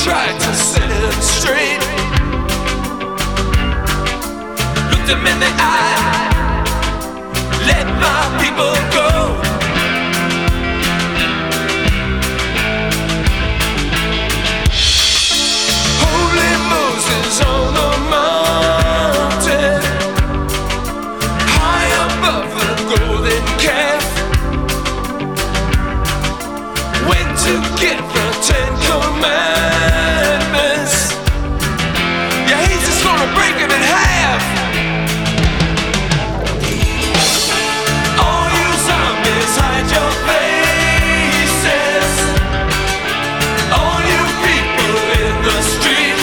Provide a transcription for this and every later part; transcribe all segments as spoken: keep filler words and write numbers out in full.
tried to set him straight. Looked him in the eye, let my people go. Holy Moses on the mountain, high above the golden calf, went to get the Ten Commandments. Yeah, he's just gonna break them in half. All you zombies, hide your faces. All you people in the street,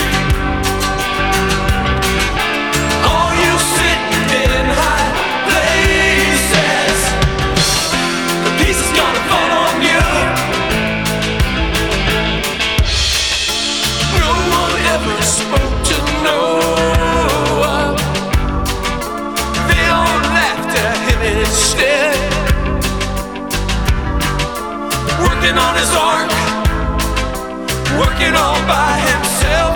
all you sitting in high places, the piece is gonna fall on you. No one ever spoke to Noah. They all laughed at him instead. Working on his ark, working all by himself.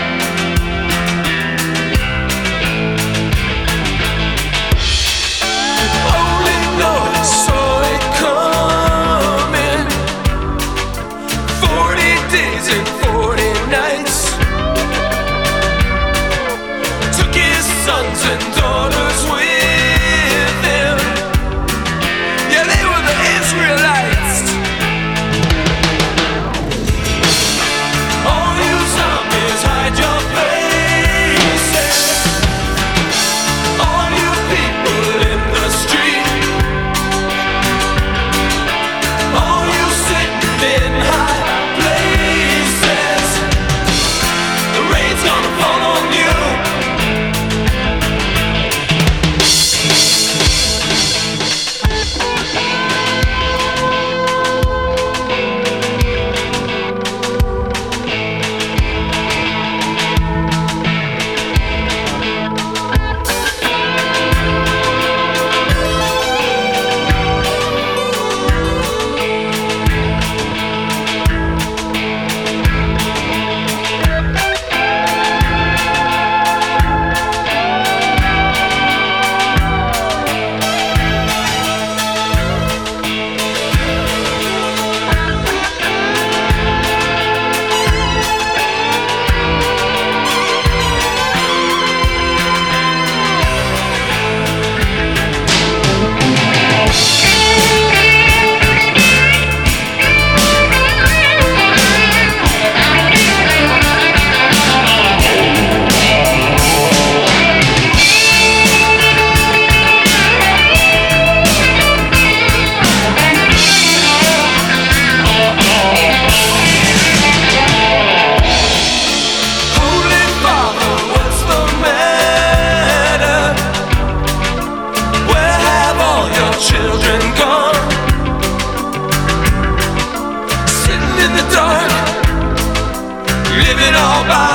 Only Noah saw it coming. Forty days and forty nights. Took his sons and daughters with him. Yeah, they were the Israelites. All you zombies, hide your faces. All you people in the street, all you sitting in high places, the rain's gonna fall on you. Holy Father, what's the matter? Where have all your children gone? Sitting in the dark, living all by